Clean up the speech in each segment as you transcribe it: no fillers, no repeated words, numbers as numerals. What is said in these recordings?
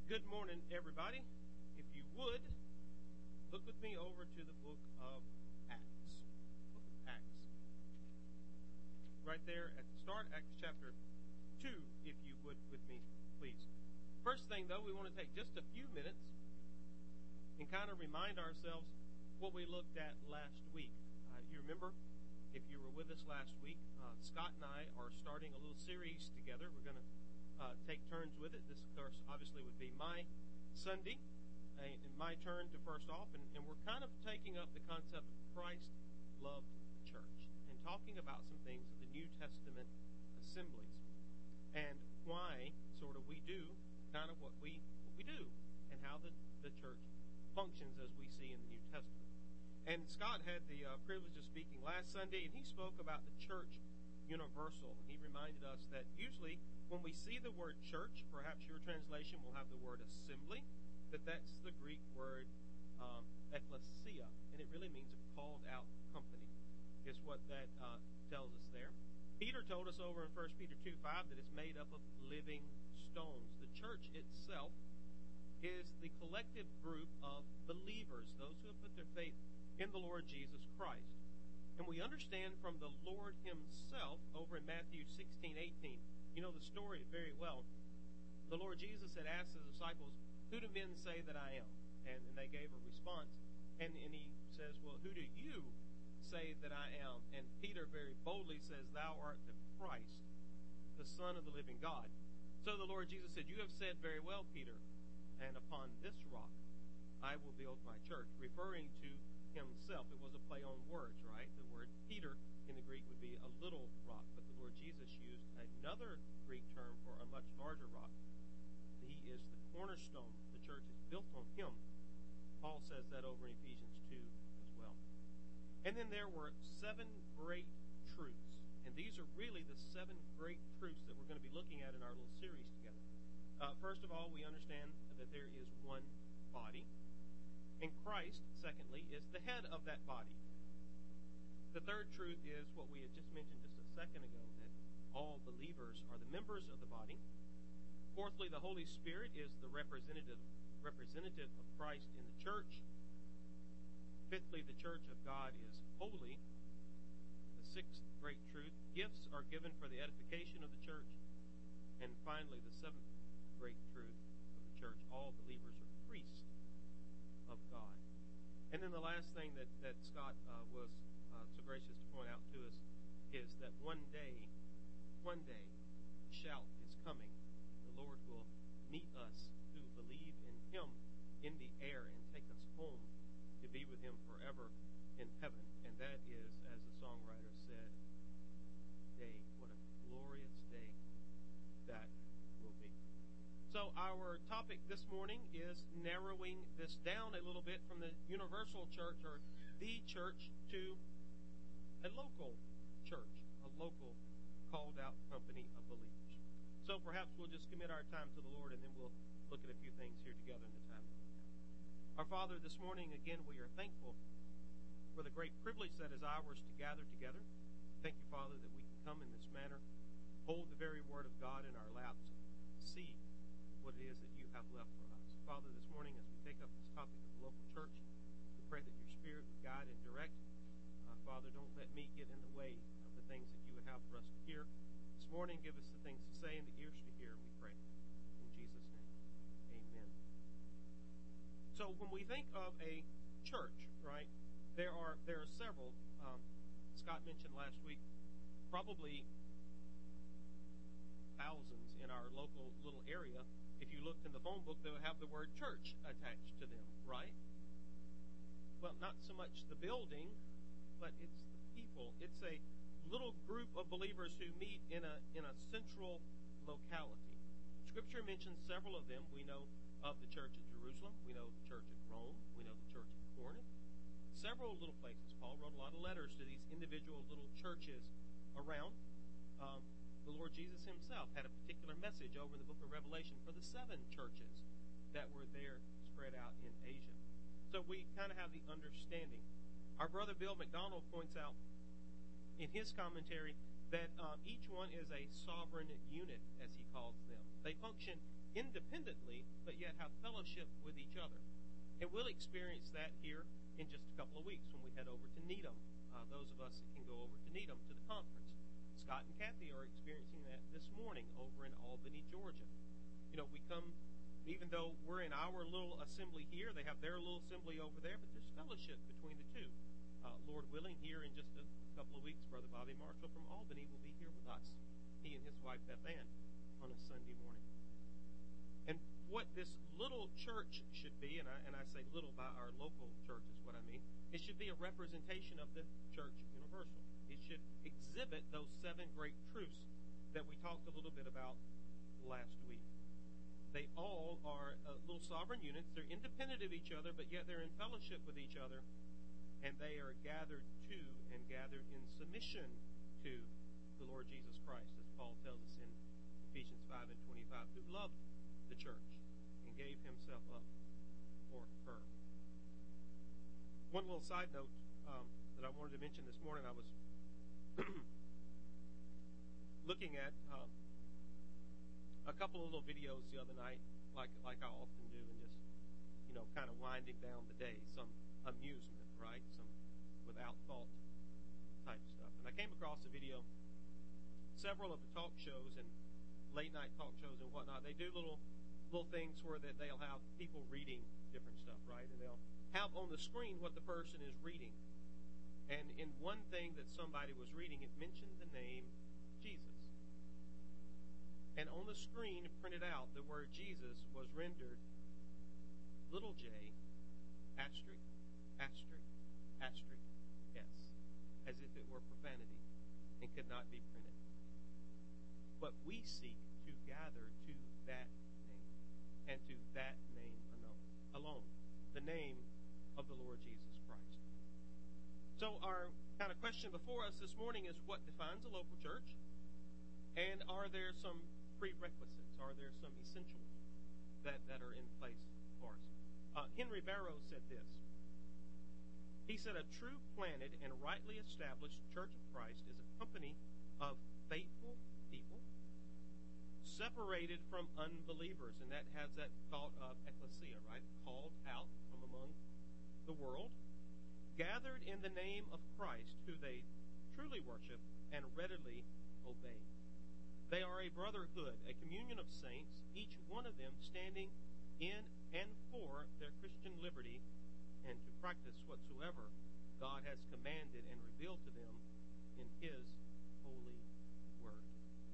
Good morning, everybody. If you would, look with me over to the book of Acts. Book of Acts. Right there at the start, Acts chapter 2, if you would with me, please. First thing, though, we want to take just a few minutes and kind of remind ourselves what we looked at last week. You remember, if you were with us last week, Scott and I are starting a little series together. We're going to take turns with it. This, of course, obviously would be my Sunday and my turn to first off. And we're kind of taking up the concept of Christ loved the church and talking about some things of the New Testament assemblies and why sort of we do kind of what we do and how the church functions as we see in the New Testament. And Scott had the privilege of speaking last Sunday, and he spoke about the church universal. And he reminded us that usually when we see the word church, perhaps your translation will have the word assembly, that's the Greek word ekklesia, and it really means a called out company, is what that tells us there. Peter told us over in 1 Peter 2:5 that it's made up of living stones. The church itself is the collective group of believers, those who have put their faith in the Lord Jesus Christ. And we understand from the Lord himself over in Matthew 16:18. You know the story very well. The Lord Jesus had asked his disciples, "Who do men say that I am?" And they gave a response. And he says, "Well, who do you say that I am?" And Peter very boldly says, "Thou art the Christ, the Son of the living God." So the Lord Jesus said, "You have said very well, Peter, and upon this rock I will build my church," referring to himself. It was a play on words, right? The word Peter in the Greek would be a little rock, but the Lord Jesus used another Greek term for a much larger rock. He is the cornerstone. The church is built on him. Paul says that over in Ephesians 2 as well. And then there were 7 great truths, and these are really the 7 great truths that we're going to be looking at in our little series together. First of all, we understand that there is one body. And Christ, secondly, is the head of that body. The third truth is what we had just mentioned just a second ago, that all believers are the members of the body. Fourthly, the Holy Spirit is the representative of Christ in the church. Fifthly, the church of God is holy. The sixth great truth, gifts are given for the edification of the church. And finally, the seventh great truth of the church, all believers are priests of God. And then the last thing that Scott was so gracious to point out to us is that one day, shout is coming. The Lord will meet us who believe in him in the air and take us home to be with him forever in heaven. And that is, as the songwriter said, day. What a glorious day that will be. So our topic this morning is narrowing this down a little bit from the universal church or the church to a local church, a local called out company of believers. So perhaps we'll just commit our time to the Lord, and then we'll look at a few things here together in the time that we have. Our Father, this morning, again, we are thankful for the great privilege that is ours to gather together. Thank you, Father, that we can come in this manner, hold the very word of God in our laps, and see what it is that you have left for us. Father, this morning, as we take up this topic of the local church, we pray that your Spirit would guide and direct. Father, don't let me get in the way of the things that you would have for us to hear. This morning, give us the things to say and the ears to hear, we pray. In Jesus' name, amen. So when we think of a church, right, there are several. Scott mentioned last week, probably thousands in our local little area. If you looked in the phone book, they would have the word church attached to them, right? Well, not so much the building, but it's the people. It's a little group of believers who meet in a central locality. Scripture mentions several of them. We know of the church at Jerusalem. We know the church at Rome. We know the church at Corinth. Several little places. Paul wrote a lot of letters to these individual little churches around. The Lord Jesus himself had a particular message over in the book of Revelation for the 7 churches that were there spread out in Asia. So we kind of have the understanding. Our brother Bill McDonald points out in his commentary that each one is a sovereign unit, as he calls them. They function independently, but yet have fellowship with each other. And we'll experience that here in just a couple of weeks when we head over to Needham. Those of us that can go over to Needham to the conference. Scott and Kathy are experiencing that this morning over in Albany, Georgia. You know, we come, even though we're in our little assembly here, they have their little assembly over there, but there's fellowship between the two. Lord willing, here in just a couple of weeks, Brother Bobby Marshall from Albany will be here with us. He and his wife Beth Ann on a Sunday morning. And what this little church should be, and I say little by our local church is what I mean, it should be a representation of the church universal. It should exhibit those 7 great truths that we talked a little bit about last week. They all are little sovereign units. They're independent of each other, but yet they're in fellowship with each other, and they are gathered to and gathered in submission to the Lord Jesus Christ, as Paul tells us in Ephesians 5 and 25, who loved the church and gave himself up for her. One little side note that I wanted to mention this morning, I was looking at a couple of little videos the other night, like I often do, and just, you know, kind of winding down the day, some amusement, right? Some without thought type stuff. And I came across a video, several of the talk shows and late night talk shows and whatnot, they do little things where that they'll have people reading different stuff, right? And they'll have on the screen what the person is reading. And in one thing that somebody was reading, it mentioned the name Jesus. And on the screen printed out, the word Jesus was rendered little j, asterisk, asterisk, asterisk, s, as if it were profanity and could not be printed. But we seek to gather to that name, and to that name alone, the name of the Lord Jesus Christ. So our kind of question before us this morning is, what defines a local church? And are there some prerequisites? Are there some essentials that are in place for us? Henry Barrow said this. He said, a true planted and rightly established Church of Christ is a company of faithful people separated from unbelievers. And that has that thought of ecclesia, right? Called out from among the world, gathered in the name of Christ, who they truly worship and readily obey. They are a brotherhood, a communion of saints, each one of them standing in and for their Christian liberty and to practice whatsoever God has commanded and revealed to them in His holy word.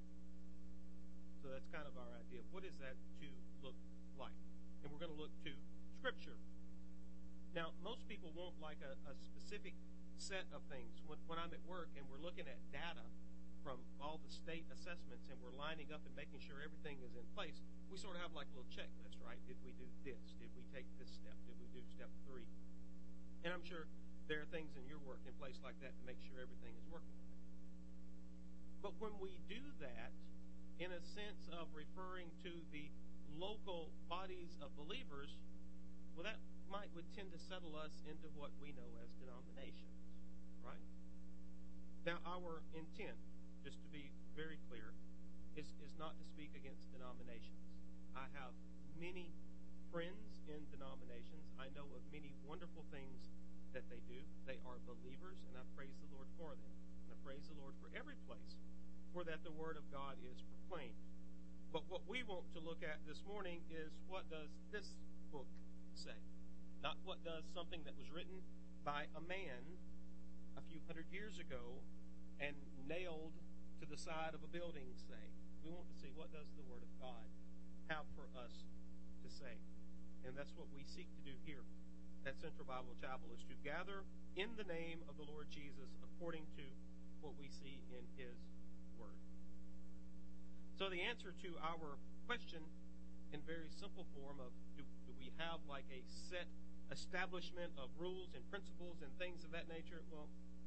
So that's kind of our idea. What is that to look like? And we're going to look to Scripture. Now, most people want like a specific set of things. When I'm at work and we're looking at data from all the state assessments and we're lining up and making sure everything is in place, we sort of have like a little checklist, right? Did we do this? Did we take this step? Did we do step 3? And I'm sure there are things in your work in place like that to make sure everything is working right. But when we do that, in a sense of referring to the local bodies of believers, well, that would tend to settle us into what we know as denominations, right? Now, our intent, just to be very clear, is not to speak against denominations. I have many friends in denominations. I know of many wonderful things that they do. They are believers, and I praise the Lord for them. And I praise the Lord for every place where that the Word of God is proclaimed. But what we want to look at this morning is, what does this book say? Not what does something that was written by a man a few hundred years ago and nailed to the side of a building say. We want to see, what does the Word of God have for us to say? And that's what we seek to do here at Central Bible Chapel, is to gather in the name of the Lord Jesus according to what we see in His Word. So the answer to our question in very simple form of, do we have like a set establishment of rules and principles and things of that nature? Well,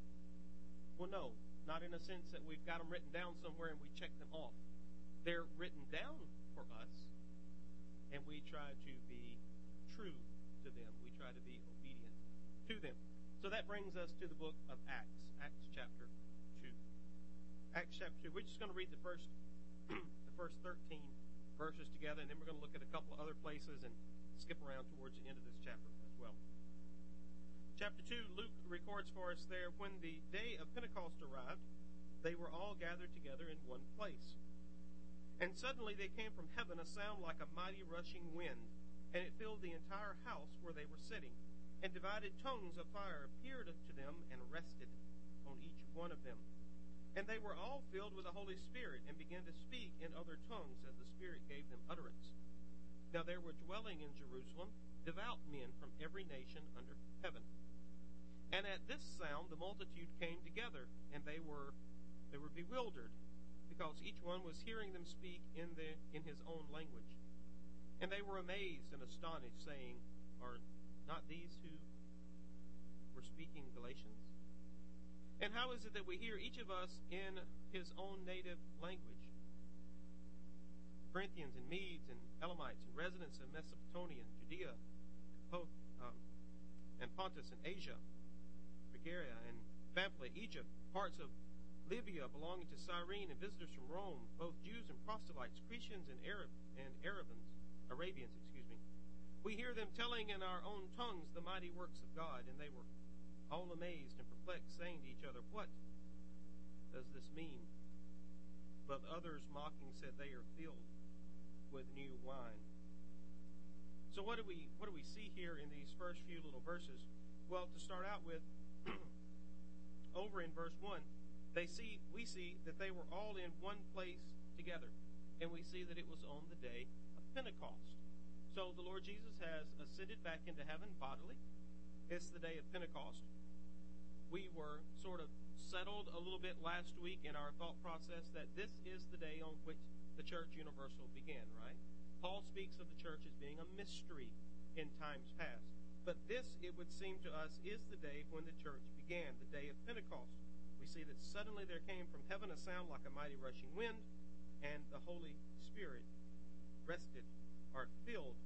no, not in a sense that we've got them written down somewhere and we check them off. They're written down for us, and we try to be true to them. We try to be obedient to them. So that brings us to the book of Acts, Acts chapter 2. Acts chapter 2. We're just going to read the first 13 verses together, and then we're going to look at a couple of other places and skip around towards the end of this chapter as well. Chapter 2, Luke records for us there, when the day of Pentecost arrived, they were all gathered together in one place. And suddenly there came from heaven a sound like a mighty rushing wind, and it filled the entire house where they were sitting. And divided tongues of fire appeared to them and rested on each one of them. And they were all filled with the Holy Spirit and began to speak in other tongues as the Spirit gave them utterance. Now there were dwelling in Jerusalem devout men from every nation under heaven. And at this sound the multitude came together, and they were bewildered, because each one was hearing them speak in his own language. And they were amazed and astonished, saying, Are not these who were speaking Galatians? And how is it that we hear each of us in his own native language? Corinthians and Medes and Elamites and residents of Mesopotamia and Judea and Pontus and Asia, Phrygia and Pamphylia, Egypt, parts of Libya belonging to Cyrene, and visitors from Rome, both Jews and proselytes, Cretians and Arabians. We hear them telling in our own tongues the mighty works of God, and they were all amazed and perplexed, saying to each other, What does this mean? But others mocking said, They are filled with new wine. So what do we see here in these first few little verses? Well, to start out with, over in verse 1, we see that they were all in one place together, and we see that it was on the day of Pentecost. So the Lord Jesus has ascended back into heaven bodily. It's the day of Pentecost. We were sort of settled a little bit last week in our thought process that this is the day on which the church universal began, right? Paul speaks of the church as being a mystery in times past. But this, it would seem to us, is the day when the church began, the day of Pentecost. We see that suddenly there came from heaven a sound like a mighty rushing wind, and the Holy Spirit rested, or filled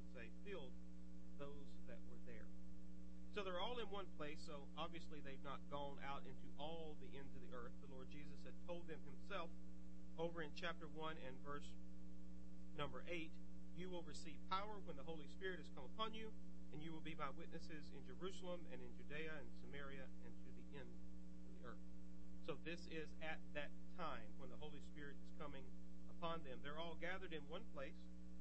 those that were there. So they're all in one place, so obviously they've not gone out into all the ends of the earth. The Lord Jesus had told them himself over in chapter 1 and verse number 8, You will receive power when the Holy Spirit has come upon you, and you will be my witnesses in Jerusalem and in Judea and Samaria and to the end of the earth. So this is at that time when the Holy Spirit is coming upon them. They're all gathered in one place.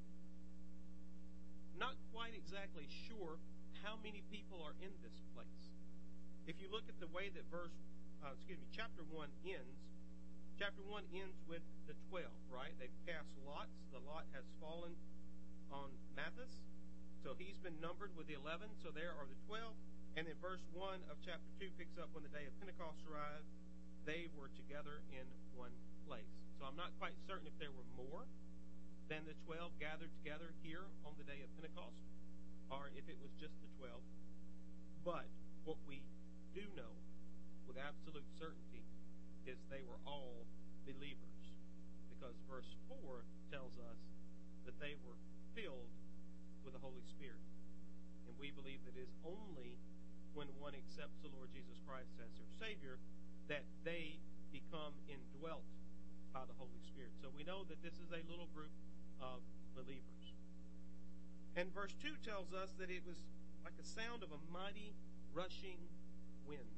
Not quite exactly sure how many people are in this place. If you look at the way that chapter 1 ends, chapter 1 ends with the 12, right? They've cast lots. The lot has fallen on Matthias, so he's been numbered with the 11, so there are the 12. And then verse 1 of chapter 2 picks up when the day of Pentecost arrived. They were together in one place. So I'm not quite certain if there were more than the 12 gathered together here on the day of Pentecost, or if it was just the 12. But what we do know with absolute certainty is they were all believers, because verse 4 tells us that they were filled with the Holy Spirit. And we believe that it is only when one accepts the Lord Jesus Christ as their Savior that they become indwelt by the Holy Spirit. So we know that this is a little group of believers. And verse 2 tells us that it was like the sound of a mighty rushing wind.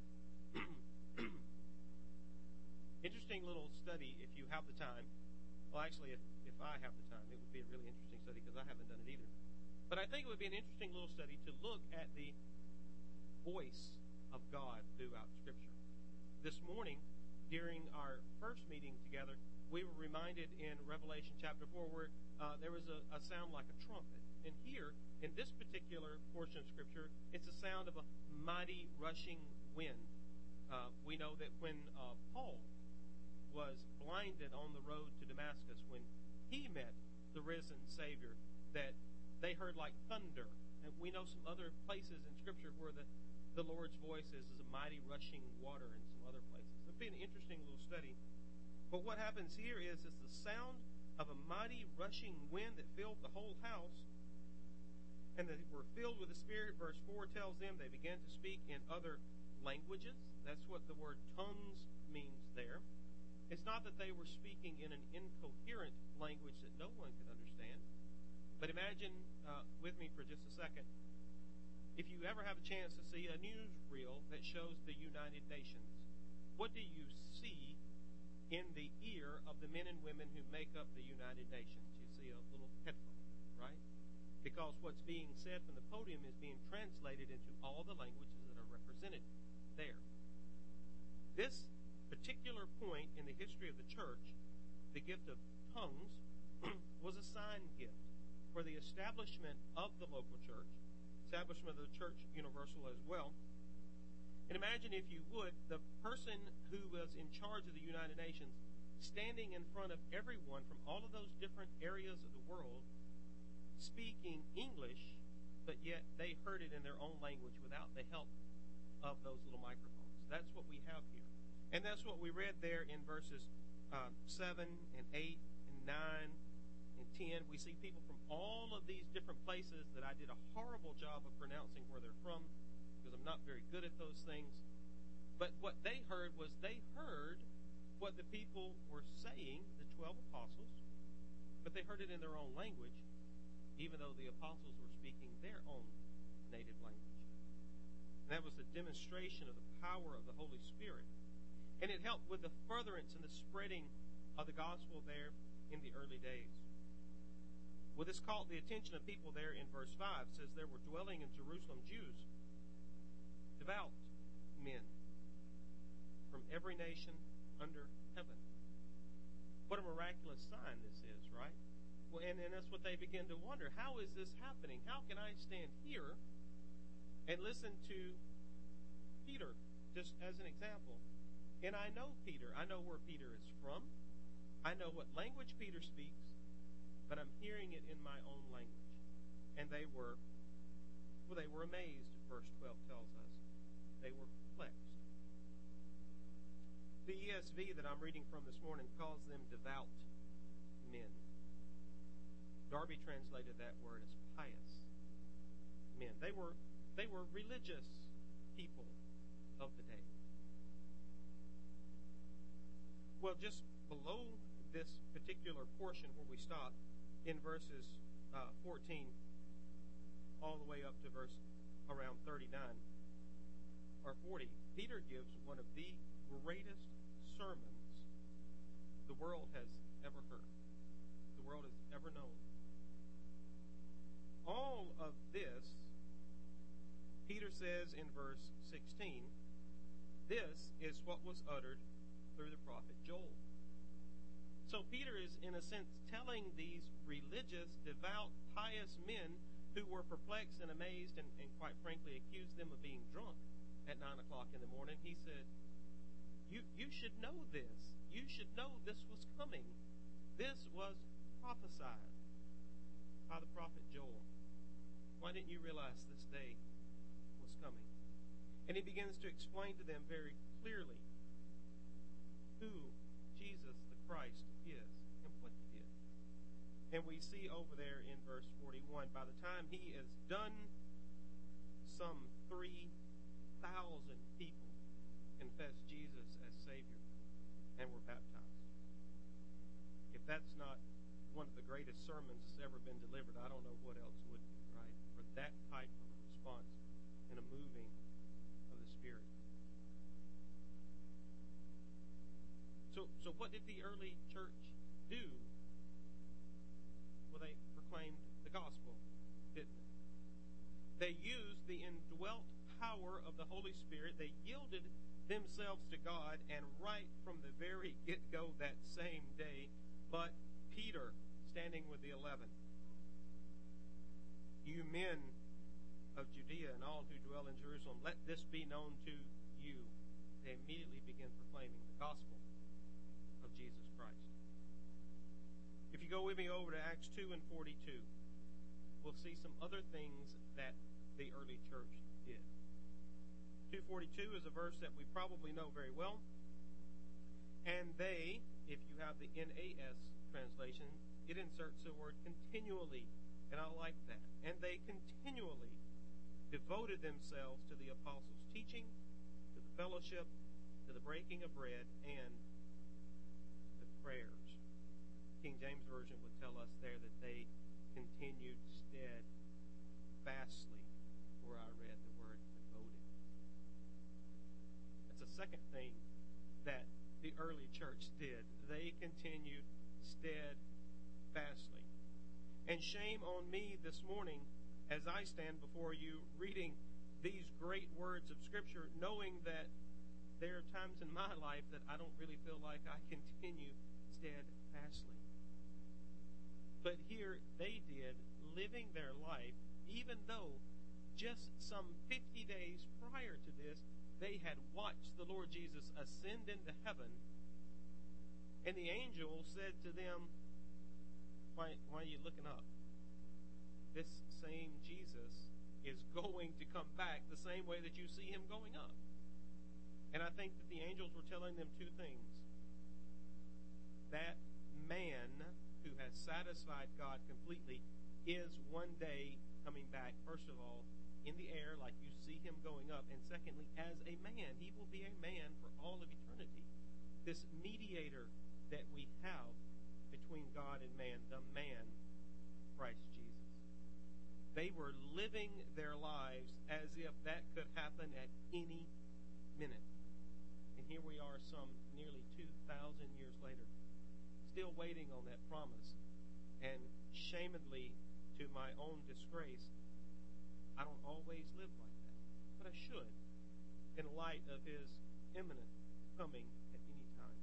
Interesting little study if you have the time. Well, actually, if I have the time, it would be a really interesting study because I haven't done it either. But I think it would be an interesting little study to look at the voice of God throughout Scripture. This morning, during our first meeting together, we were reminded in Revelation chapter 4 where there was a sound like a trumpet. And here, in this particular portion of Scripture, it's a sound of a mighty rushing wind. We know that when Paul was blinded on the road to Damascus, when he met the risen Savior, that they heard like thunder. And we know some other places in Scripture where the Lord's voice is a mighty rushing water in some other places. It'll be an interesting little study. But what happens here is it's the sound of a mighty rushing wind that filled the whole house. And they were filled with the Spirit. Verse 4 tells them they began to speak in other languages. That's what the word tongues means there. It's not that they were speaking in an incoherent language that no one could understand. But imagine with me for just a second, if you ever have a chance to see a newsreel that shows the United Nations, what do you see in the ear of the men and women who make up the United Nations? You see a little headphone, right? Because what's being said from the podium is being translated into all the languages that are represented there. This particular point in the history of the church, the gift of tongues, was a sign gift for the establishment of the local church, establishment of the church universal as well. And imagine, if you would, the person who was in charge of the United Nations standing in front of everyone from all of those different areas of the world, speaking English, but yet they heard it in their own language without the help of those little microphones. That's what we have here. And that's what we read there in verses 7 and 8 and 9 and 10. We see people from all of these different places that I did a horrible job of pronouncing where they're from, because I'm not very good at those things. But what they heard was they heard what the people were saying, the 12 apostles, but they heard it in their own language, even though the apostles were speaking their own native language. And that was a demonstration of the power of the Holy Spirit. And it helped with the furtherance and the spreading of the gospel there in the early days. Well, this caught the attention of people there in verse 5. It says, there were dwelling in Jerusalem Jews, devout men from every nation under heaven. What a miraculous sign this is, right? Well, and that's what they begin to wonder. How is this happening? How can I stand here and listen to Peter, just as an example? And I know Peter. I know where Peter is from. I know what language Peter speaks, but I'm hearing it in my own language. And they were amazed, verse 12 tells us. They were perplexed. The ESV that I'm reading from this morning calls them devout men. Darby translated that word as pious men. They were religious people of the day. Well, just below this particular portion where we stop, in verses 14 all the way up to verse around 39 or 40, Peter gives one of the greatest sermons the world has ever heard, the world has ever known. All of this, Peter says in verse 16, this is what was uttered through the prophet Joel. So Peter is, in a sense, telling these religious, devout, pious men who were perplexed and amazed and quite frankly accused them of being drunk at 9 o'clock in the morning. He said, you should know this. You should know this was coming. This was prophesied by the prophet Joel. Why didn't you realize this day was coming? And he begins to explain to them very clearly who Jesus the Christ is and what he did. And we see over there in verse 41, by the time he is done, some 3,000 people confessed Jesus as Savior and were baptized. If that's not one of the greatest sermons that's ever been delivered, I don't know what else would be, right? For that type of a response and a moving of the Spirit. So what did the early church do? Well, they proclaimed the gospel, didn't they? They used the indwelt power of the Holy Spirit. They yielded themselves to God, and right from the very get-go that same day, but Peter, standing with the 11, you men of Judea and all who dwell in Jerusalem, let this be known to you. They immediately begin proclaiming the gospel of Jesus Christ. If you go with me over to Acts 2 and 42, we'll see some other things that the early church did. 2:42 is a verse that we probably know very well. And they, if you have the NAS translation, it inserts the word continually. And I like that. And they continually devoted themselves to the apostles' teaching, to the fellowship, to the breaking of bread, and prayers. King James Version would tell us there that they continued steadfastly, where I read the word devoted. That's the second thing that the early church did. They continued steadfastly. And shame on me this morning as I stand before you reading these great words of Scripture, knowing that there are times in my life that I don't really feel like I continue steadfastly. But here they did, living their life, even though just some 50 days prior to this, they had watched the Lord Jesus ascend into heaven, and the angel said to them, why are you looking up? This same Jesus is going to come back the same way that you see him going up. And I think that the angels were telling them two things. That man who has satisfied God completely is one day coming back, first of all, in the air like you see him going up, and secondly, as a man. He will be a man for all of eternity. This mediator that we have between God and man, the man, Christ Jesus. They were living their lives as if that could happen at any minute. And here we are some nearly 2,000 years later, still waiting on that promise. And shamedly, to my own disgrace, I don't always live like that. But I should, in light of his imminent coming at any time.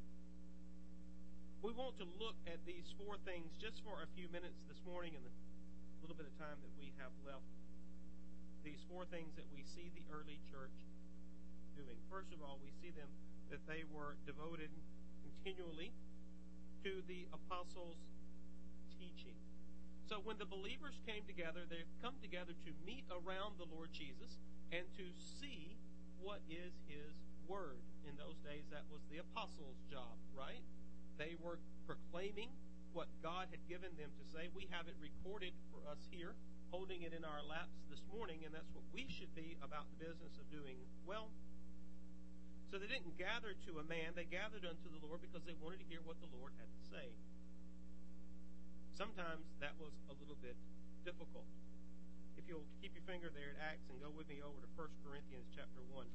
We want to look at these four things just for a few minutes this morning in the little bit of time that we have left. These four things that we see the early church doing. First of all, we see them that they were devoted continually to the apostles' teaching. So when the believers came together, they come together to meet around the Lord Jesus and to see what is his word. In those days, that was the apostles' job, right? They were proclaiming what God had given them to say. We have it recorded for us here, holding it in our laps this morning, and that's what we should be about the business of doing well. So they didn't gather to a man, they gathered unto the Lord because they wanted to hear what the Lord had to say. Sometimes that was a little bit difficult. If you'll keep your finger there at Acts and go with me over to 1 Corinthians chapter 1.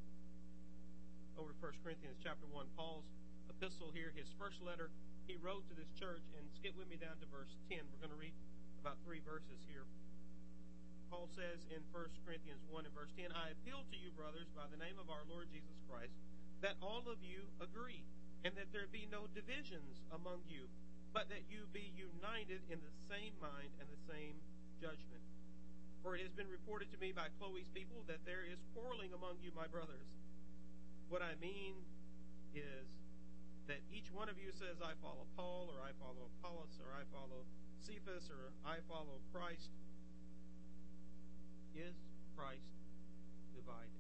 Over to 1 Corinthians chapter 1, Paul's epistle here, his first letter he wrote to this church, and skip with me down to verse 10. We're going to read about 3 verses here. Paul says in 1 Corinthians 1 and verse 10, I appeal to you, brothers, by the name of our Lord Jesus Christ, that all of you agree, and that there be no divisions among you, but that you be united in the same mind and the same judgment. For it has been reported to me by Chloe's people that there is quarreling among you, my brothers. What I mean is that each one of you says, I follow Paul, or I follow Apollos, or I follow Cephas, or I follow Christ. Is Christ divided?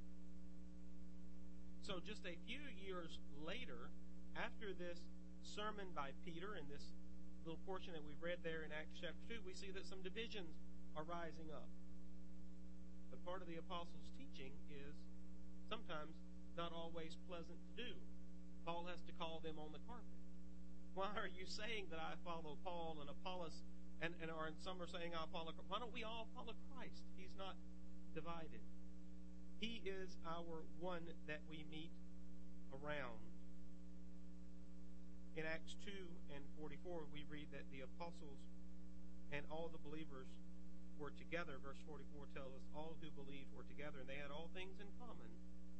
So just a few years later, after this sermon by Peter and this little portion that we've read there in Acts chapter 2, we see that some divisions are rising up. But part of the apostles' teaching is sometimes not always pleasant to do. Paul has to call them on the carpet. Why are you saying that I follow Paul and Apollos, and some are saying I follow Christ? Why don't we all follow Christ? He's not divided. He is our one that we meet around. In Acts 2 and 44, we read that the apostles and all the believers were together. Verse 44 tells us all who believed were together, and they had all things in common.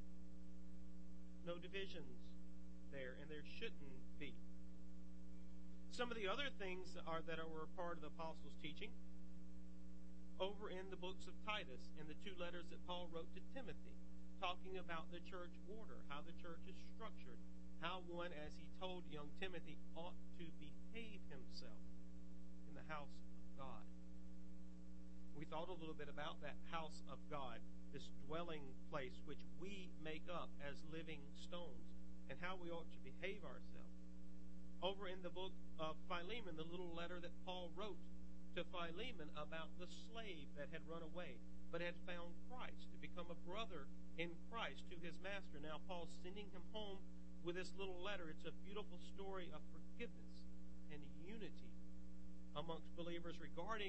No divisions there, and there shouldn't be. Some of the other things that were part of the apostles' teaching, over in the books of Titus and the 2 letters that Paul wrote to Timothy, talking about the church order, how the church is structured, how one, as he told young Timothy, ought to behave himself in the house of God. We thought a little bit about that house of God, this dwelling place which we make up as living stones, and how we ought to behave ourselves. Over in the book of Philemon, the little letter that Paul wrote to Philemon about the slave that had run away, but had found Christ, to become a brother in Christ to his master. Now Paul's sending him home with this little letter. It's a beautiful story of forgiveness and unity amongst believers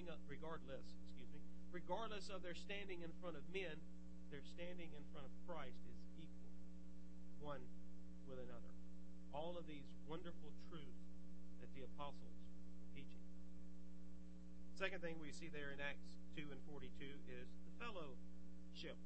regardless of their standing in front of men. Their standing in front of Christ is equal, one with another. All of these wonderful truths that the apostles were teaching. Second thing we see there in Acts 2 and 42 is the fellowship.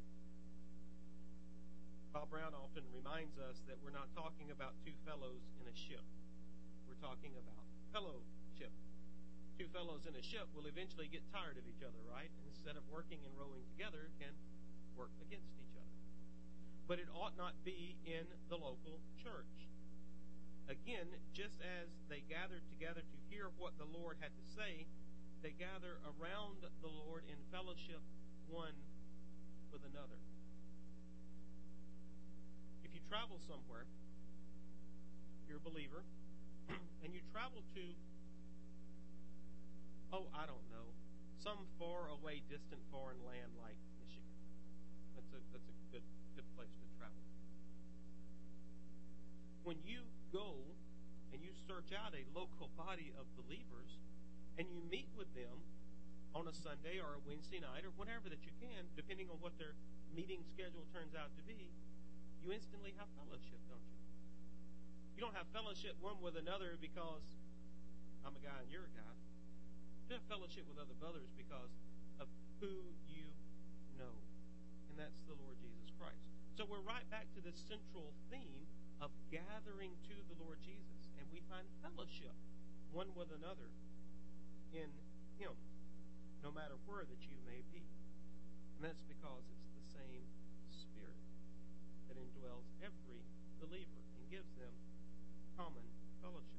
Bob Brown often reminds us that we're not talking about two fellows in a ship. We're talking about fellowship. Two fellows in a ship will eventually get tired of each other, right? And instead of working and rowing together, can work against each other. But it ought not be in the local church. Again, just as they gathered together to hear what the Lord had to say, they gather around the Lord in fellowship one with another. If you travel somewhere, you're a believer, and you travel to, I don't know, some far away, distant foreign land like Michigan. That's a good place to travel. When you go and you search out a local body of believers and you meet with them on a Sunday or a Wednesday night or whenever that you can, depending on what their meeting schedule turns out to be, you instantly have fellowship, don't you? You don't have fellowship one with another because I'm a guy and you're a guy. You have fellowship with other brothers because of who you know, and that's the Lord Jesus Christ. So we're right back to this central theme of gathering to the Lord Jesus, and we find fellowship one with another in Him, no matter where that you may be. And that's because it's the same Spirit that indwells every believer and gives them common fellowship.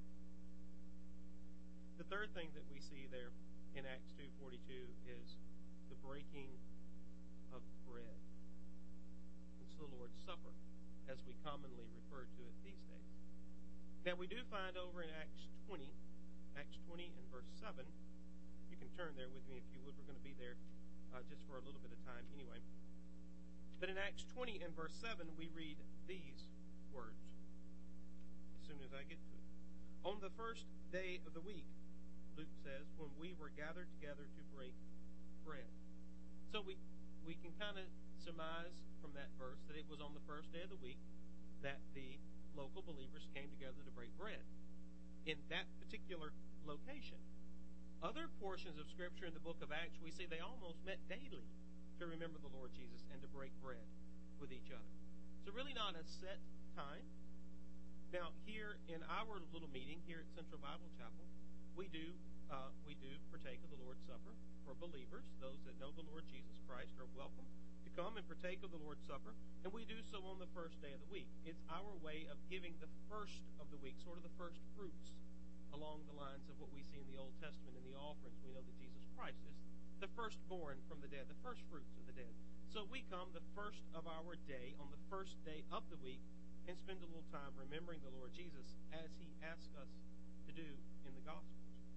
The third thing that we see there in Acts 2:42 is the breaking of bread. It's the Lord's Supper, as we commonly refer to it these days. Now, we do find over in Acts 20 and verse 7, you can turn there with me if you would. We're going to be there just for a little bit of time anyway. But in Acts 20 and verse 7, we read these words as soon as I get to it. On the first day of the week, Luke says, when we were gathered together to break bread. So we can kind of surmise from that verse that it was on the first day of the week that the local believers came together to break bread in that particular location. Other portions of Scripture in the book of Acts, we see they almost met daily to remember the Lord Jesus and to break bread with each other. So really not a set time. Now, here in our little meeting here at Central Bible Chapel, we do partake of the Lord's Supper for believers. Those that know the Lord Jesus Christ are welcome to come and partake of the Lord's Supper, and we do so on the first day of the week. It's our way of giving the first of the week, sort of the first fruits, along the lines of what we see in the Old Testament in the offerings. We know that Jesus Christ is the firstborn from the dead, the first fruits of the dead. So we come the first of our day, on the first day of the week, and spend a little time remembering the Lord Jesus as He asks us to do in the Gospels.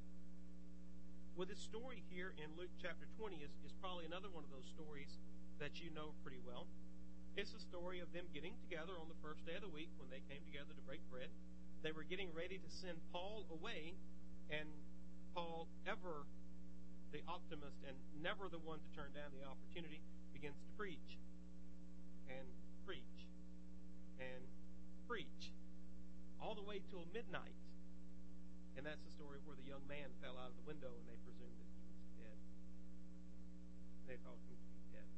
Well, this story here in Luke chapter 20 is probably another one of those stories that you know pretty well. It's a story of them getting together on the first day of the week when they came together to break bread. They were getting ready to send Paul away, and Paul, ever the optimist and never the one to turn down the opportunity, begins to preach and preach and preach all the way till midnight. And that's the story where the young man fell out of the window and they presumed that he was dead. They thought him to be dead.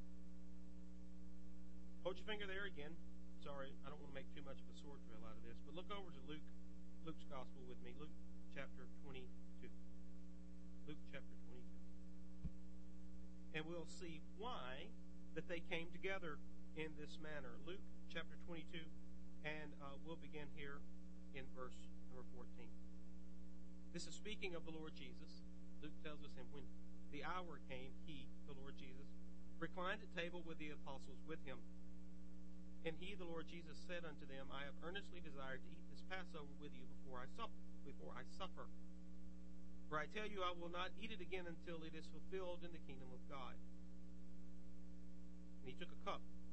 Hold your finger there again. Sorry, I don't want to make too much of a sword drill out of this, but look over to Luke's Gospel with me, Luke chapter 22. Luke chapter 22. And we'll see why that they came together in this manner. Luke chapter 22, and we'll begin here in verse number 14. This is speaking of the Lord Jesus. Luke tells us, and when the hour came, he, the Lord Jesus, reclined at table with the apostles with him. And he, the Lord Jesus, said unto them, I have earnestly desired to eat this Passover with you before I suffer. For I tell you, I will not eat it again until it is fulfilled in the kingdom of God. And he took a cup, he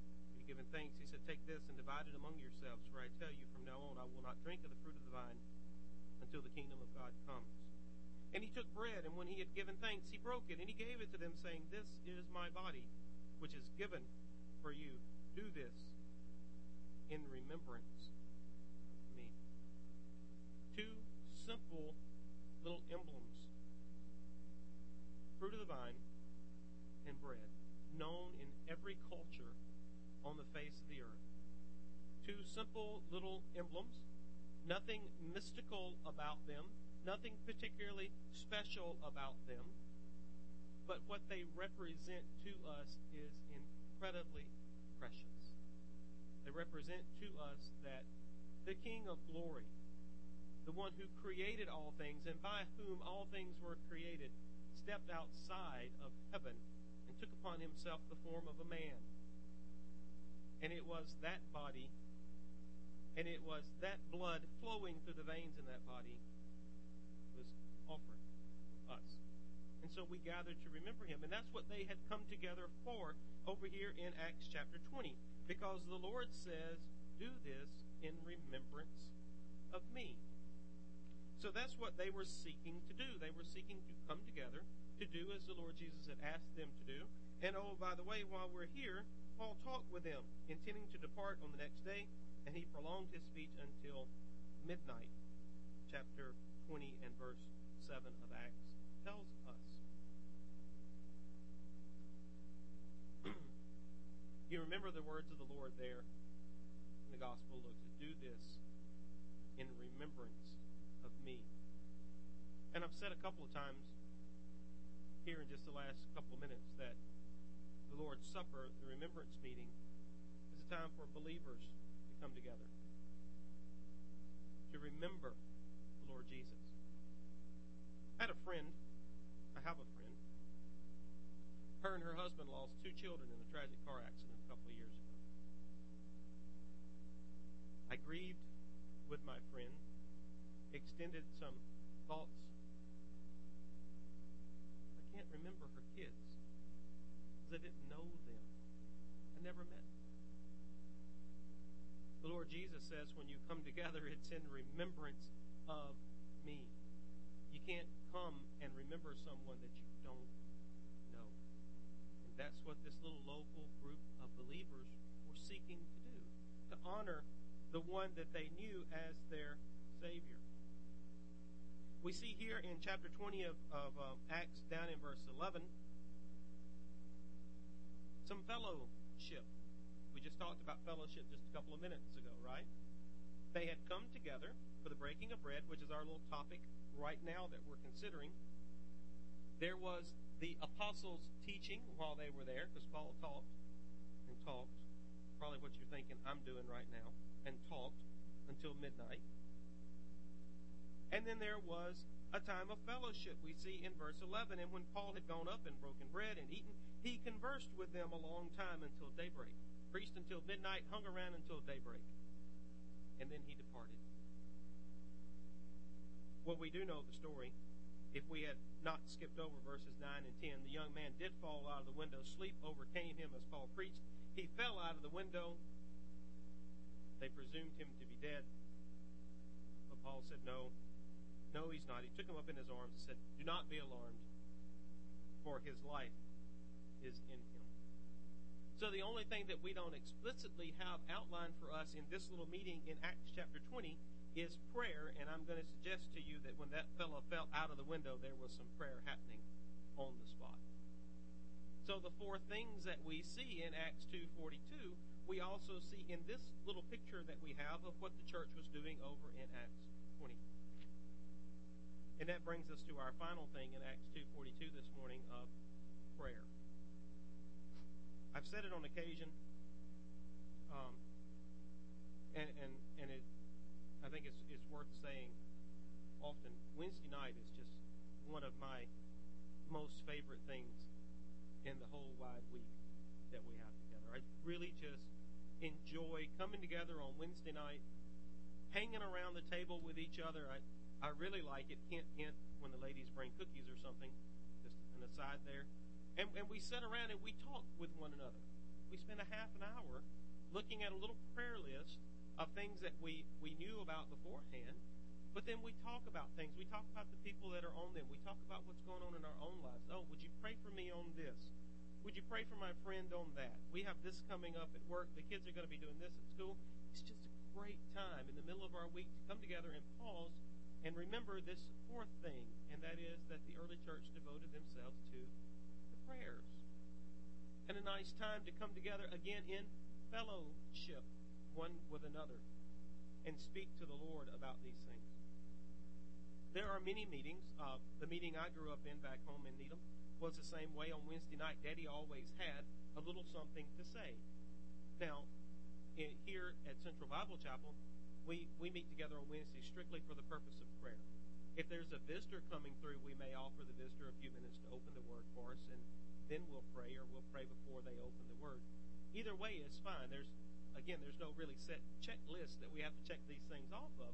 given thanks, he said, "Take this and divide it among yourselves, for I tell you, from now on I will not drink of the fruit of the vine until the kingdom of God comes." And he took bread, and when he had given thanks, he broke it, and he gave it to them, saying, "This is my body, which is given for you. Do this in remembrance of me." Two simple little emblems: fruit of the vine and bread, known in every culture on the face of the earth. Two simple little emblems, nothing mystical about them, nothing particularly special about them, but what they represent to us is incredibly precious. They represent to us that the King of glory, the one who created all things and by whom all things were created, stepped outside of heaven and took upon himself the form of a man. And it was that body, and it was that blood flowing through the veins in that body was offered for us. And so we gather to remember him. And that's what they had come together for over here in Acts chapter 20. Because the Lord says, "Do this in remembrance of me." So that's what they were seeking to do. They were seeking to come together to do as the Lord Jesus had asked them to do. And oh, by the way, while we're here, Paul talked with them, intending to depart on the next day, and he prolonged his speech until midnight. Chapter 20 and verse 7 of Acts tells us. You remember the words of the Lord there in the Gospel of Luke, to do this in remembrance of me. And I've said a couple of times here in just the last couple of minutes that the Lord's Supper, the remembrance meeting, is a time for believers to come together to remember the Lord Jesus. I have a friend. Her and her husband lost 2 children in a tragic car accident a couple of years ago. I grieved with my friend, extended some thoughts. I can't remember her kids because I didn't know them. I never met them. The Lord Jesus says when you come together, it's in remembrance of me. You can't come and remember someone that you don't know. And that's what this little local group of believers were seeking to do, to honor the one that they knew as their Savior. We see here in chapter 20 of Acts, down in verse 11, some fellowship. We just talked about fellowship just a couple of minutes ago, right? They had come together for the breaking of bread, which is our little topic right now that we're considering. There was the apostles' teaching while they were there, because Paul talked and talked, probably what you're thinking I'm doing right now, and talked until midnight. And then there was a time of fellowship. We see in verse 11, and when Paul had gone up and broken bread and eaten, he conversed with them a long time until daybreak. Preached until midnight, hung around until daybreak. And then he departed. Well, we do know the story. If we had not skipped over verses 9 and 10, the young man did fall out of the window. Sleep overcame him as Paul preached. He fell out of the window. They presumed him to be dead. But Paul said, no, he's not. He took him up in his arms and said, "Do not be alarmed, for his life is in him." So the only thing that we don't explicitly have outlined for us in this little meeting in Acts chapter 20 is prayer, and I'm going to suggest to you that when that fellow fell out of the window, there was some prayer happening on the spot. So the 4 things that we see in Acts 2:42, we also see in this little picture that we have of what the church was doing over in Acts 20. And that brings us to our final thing in Acts 2:42 this morning of prayer. I've said it on occasion, I think it's worth saying often. Wednesday night is just one of my most favorite things in the whole wide week that we have together. I really just enjoy coming together on Wednesday night, hanging around the table with each other. I really like it. Hint, when the ladies bring cookies or something, just an aside there. And we sit around and we talk with one another. We spend a half an hour looking at a little prayer list of things that we knew about beforehand, but then we talk about things. We talk about the people that are on them. We talk about what's going on in our own lives. Oh, would you pray for me on this? Would you pray for my friend on that? We have this coming up at work. The kids are going to be doing this at school. It's just a great time in the middle of our week to come together and pause and remember this fourth thing, and that is that the early church devoted themselves to the prayers. And a nice time to come together again in fellowship one with another and speak to the Lord about these things. There are many meetings. The meeting I grew up in back home in Needham was the same way. On Wednesday night, Daddy always had a little something to say. Now, here at Central Bible Chapel, we meet together on Wednesday strictly for the purpose of prayer. If there's a visitor coming through, we may offer the visitor a few minutes to open the Word for us, and then we'll pray, or we'll pray before they open the Word. Either way is fine. There's no really set checklist that we have to check these things off of.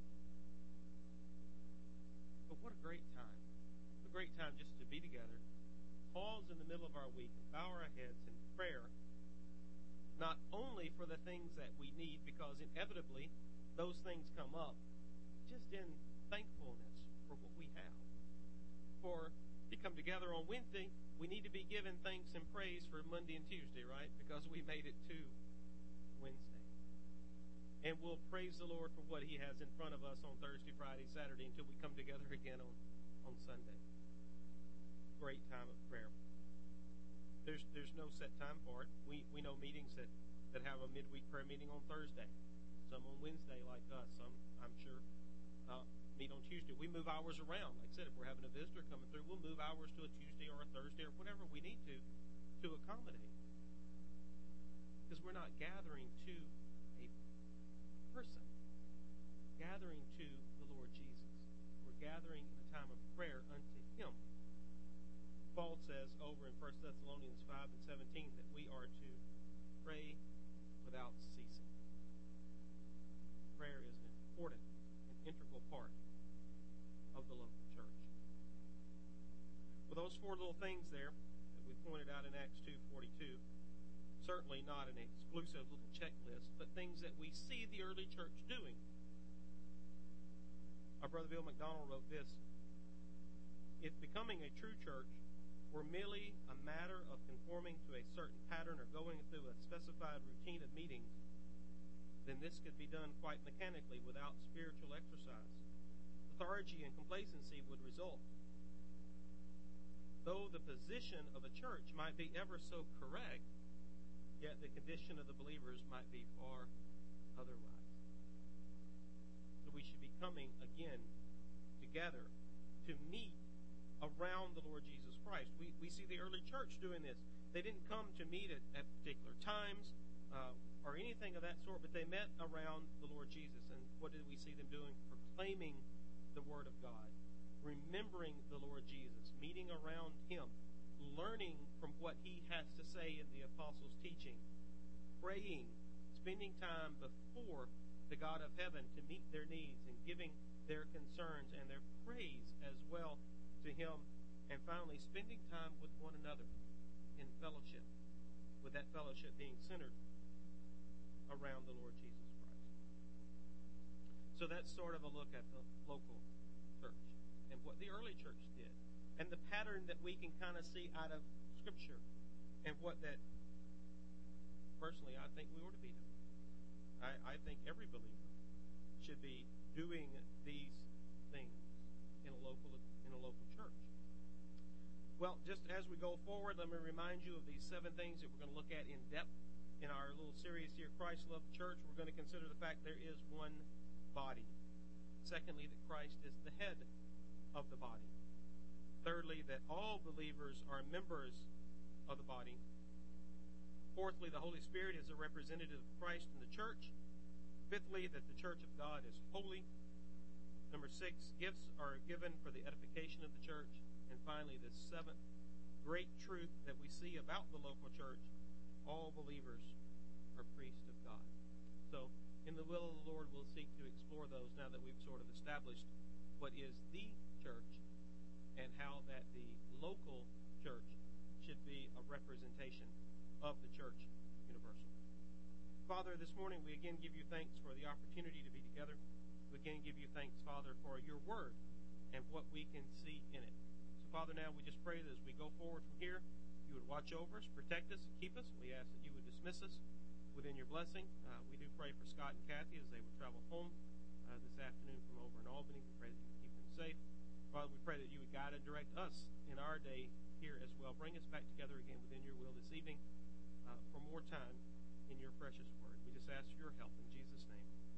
But what a great time. What a great time just to be together, pause in the middle of our week, and bow our heads in prayer, not only for the things that we need, because inevitably those things come up, just in thankfulness for what we have. For to come together on Wednesday, we need to be giving thanks and praise for Monday and Tuesday, right? Because we made it to Wednesday. And we'll praise the Lord for what He has in front of us on Thursday, Friday, Saturday, until we come together again on Sunday. Great time of prayer. There's no set time for it. We know meetings that have a midweek prayer meeting on Thursday. Some on Wednesday like us. Some, I'm sure, meet on Tuesday. We move hours around. Like I said, if we're having a visitor coming through, we'll move hours to a Tuesday or a Thursday or whatever we need to accommodate. Because we're not gathering to a person. Gathering to the Lord Jesus. We're gathering in a time of prayer unto Him. Paul says over in 1 Thessalonians 5 and 17 that we are to pray without ceasing. Prayer is an important and integral part of the local church. Well, those four little things there that we pointed out in Acts 2:42, certainly not an exclusive little checklist, but things that we see the early church doing. Our brother Bill McDonald wrote this: if becoming a true church were merely a matter of conforming to a certain pattern or going through a specified routine of meetings, then this could be done quite mechanically without spiritual exercise. Lethargy and complacency would result. Though the position of a church might be ever so correct, yet the condition of the believers might be far otherwise. So we should be coming again together to meet around the Lord Jesus Christ. We see the early church doing this. They didn't come to meet at particular times or anything of that sort, but they met around the Lord Jesus. And what did we see them doing? Proclaiming the Word of God, remembering the Lord Jesus, meeting around Him, learning from what He has to say in the apostles' teaching, praying, spending time before the God of heaven to meet their needs and giving their concerns and their praise as well to Him, and finally spending time with one another in fellowship, with that fellowship being centered around the Lord Jesus Christ. So that's sort of a look at the local church and what the early church did, and the pattern that we can kind of see out of Scripture, and what that personally I think we ought to be doing. I think every believer should be doing these things in a local church. Well, just as we go forward, let me remind you of these 7 things that we're going to look at in depth in our little series here, Christ Love Church. We're going to consider the fact there is one body. Secondly, that Christ is the head of the body. Thirdly, that all believers are members of the body. Fourthly, the Holy Spirit is a representative of Christ in the church. Fifthly, that the church of God is holy. Number 6, gifts are given for the edification of the church. And finally, the 7th great truth that we see about the local church: all believers are priests of God. So, in the will of the Lord, we'll seek to explore those now that we've sort of established what is the church and how that the local church should be a representation of the church universal. Father, this morning we again give you thanks for the opportunity to be together. We again give you thanks, Father, for your word and what we can see in it. So, Father, now we just pray that as we go forward from here, you would watch over us, protect us, and keep us. We ask that you would dismiss us within your blessing. We do pray for Scott and Kathy as they would travel home this afternoon from over in Albany. We pray that you would keep them safe. Father, we pray that you would guide and direct us in our day here as well. Bring us back together again within your will this evening for more time in your precious word. We just ask for your help in Jesus' name.